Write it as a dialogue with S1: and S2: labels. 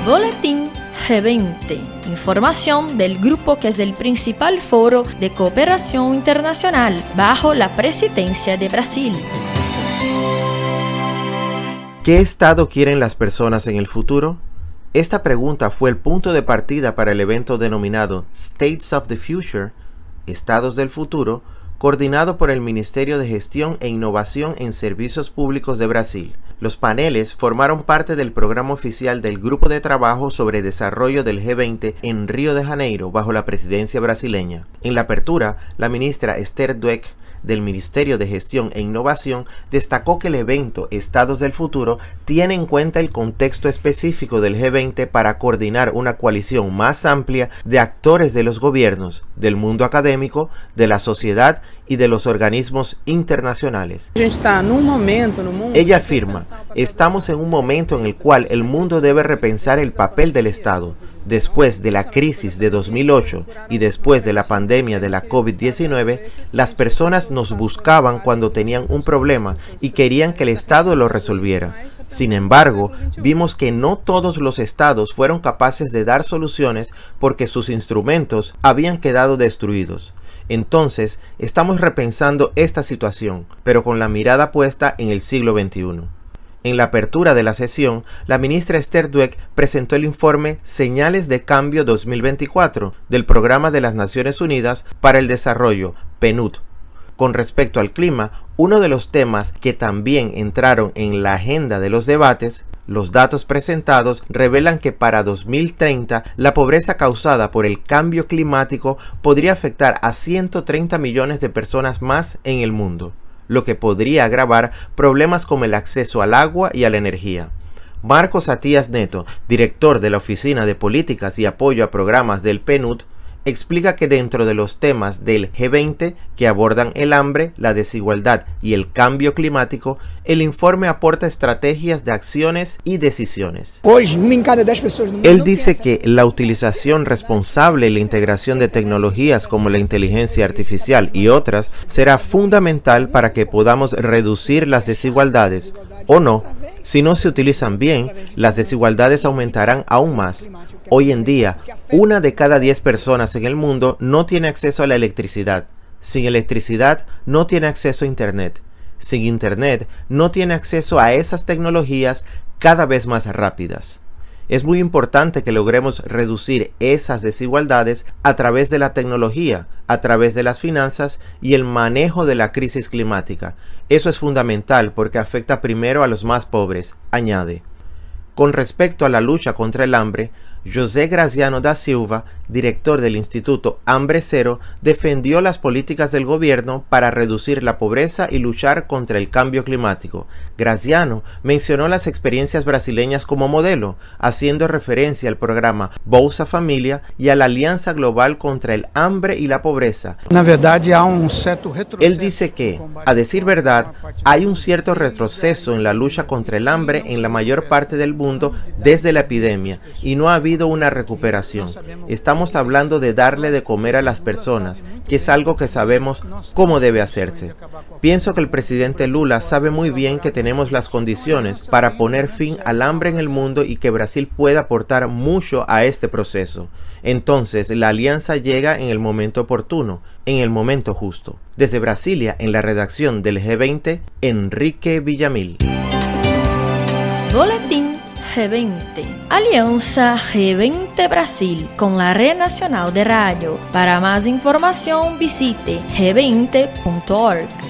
S1: Boletín G20, información del grupo que es el principal foro de cooperación internacional bajo la presidencia de Brasil.
S2: ¿Qué estado quieren las personas en el futuro? Esta pregunta fue el punto de partida para el evento denominado States of the Future, Estados del Futuro, coordinado por el Ministerio de Gestión e Innovación en Servicios Públicos de Brasil. Los paneles formaron parte del programa oficial del Grupo de Trabajo sobre Desarrollo del G20 en Río de Janeiro bajo la presidencia brasileña. En la apertura, la ministra Esther Dweck del Ministerio de Gestión e Innovación destacó que el evento Estados del Futuro tiene en cuenta el contexto específico del G20 para coordinar una coalición más amplia de actores de los gobiernos, del mundo académico, de la sociedad y de los organismos internacionales. Ella afirma, estamos en un momento en el cual el mundo debe repensar el papel del Estado. Después de la crisis de 2008 y después de la pandemia de la COVID-19, las personas nos buscaban cuando tenían un problema y querían que el Estado lo resolviera. Sin embargo, vimos que no todos los estados fueron capaces de dar soluciones porque sus instrumentos habían quedado destruidos. Entonces, estamos repensando esta situación, pero con la mirada puesta en el siglo XXI. En la apertura de la sesión, la ministra Esther Dweck presentó el informe Señales de Cambio 2024 del Programa de las Naciones Unidas para el Desarrollo, PNUD. Con respecto al clima, uno de los temas que también entraron en la agenda de los debates, los datos presentados revelan que para 2030 la pobreza causada por el cambio climático podría afectar a 130 millones de personas más en el mundo, lo que podría agravar problemas como el acceso al agua y a la energía. Marcos Atías Neto, director de la Oficina de Políticas y Apoyo a Programas del PNUD, explica que dentro de los temas del G20 que abordan el hambre, la desigualdad y el cambio climático, el informe aporta estrategias de acciones y decisiones. Él dice que la utilización responsable y la integración de tecnologías como la inteligencia artificial y otras será fundamental para que podamos reducir las desigualdades, o no. Si no se utilizan bien, las desigualdades aumentarán aún más. Hoy en día, 1 de cada 10 personas en el mundo no tiene acceso a la electricidad. Sin electricidad, no tiene acceso a Internet. Sin Internet, no tiene acceso a esas tecnologías cada vez más rápidas. Es muy importante que logremos reducir esas desigualdades a través de la tecnología, a través de las finanzas y el manejo de la crisis climática. Eso es fundamental porque afecta primero a los más pobres, añade. Con respecto a la lucha contra el hambre, José Graziano da Silva, director del Instituto Hambre Cero, defendió las políticas del gobierno para reducir la pobreza y luchar contra el cambio climático. Graziano mencionó las experiencias brasileñas como modelo, haciendo referencia al programa Bolsa Familia y a la Alianza Global contra el Hambre y la Pobreza. Él dice que, a decir verdad, hay un cierto retroceso en la lucha contra el hambre en la mayor parte del mundo desde la epidemia y no ha habido una recuperación. Estamos hablando de darle de comer a las personas, que es algo que sabemos cómo debe hacerse. Pienso que el presidente Lula sabe muy bien que tenemos las condiciones para poner fin al hambre en el mundo y que Brasil puede aportar mucho a este proceso. Entonces, la alianza llega en el momento oportuno, en el momento justo. Desde Brasilia, en la redacción del G20, Enrique Villamil.
S1: Boletín G20. Alianza G20 Brasil con la Red Nacional de Radio. Para más información visite g20.org.